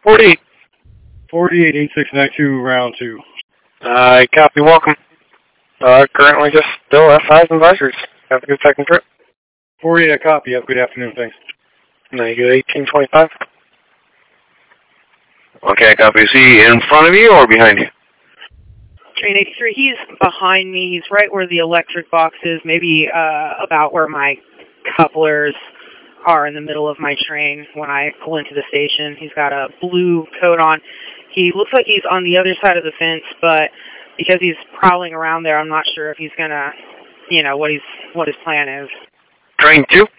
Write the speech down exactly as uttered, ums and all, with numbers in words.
forty-eight. forty-eight, eight six nine two, round two. I copy, welcome. Uh, currently just still F five advisories. Have a good second trip. forty-eight, I copy. Have a good afternoon, thanks. Now you go eighteen twenty-five. Okay, I copy. Is he in front of you or behind you? Train eighty-three, he's behind me. He's right where the electric box is, maybe uh, about where my couplers are in the middle of my train when I pull into the station. He's got a blue coat on. He looks like he's on the other side of the fence, but because he's prowling around there, I'm not sure if he's going to, you know, what he's what his plan is. Train two.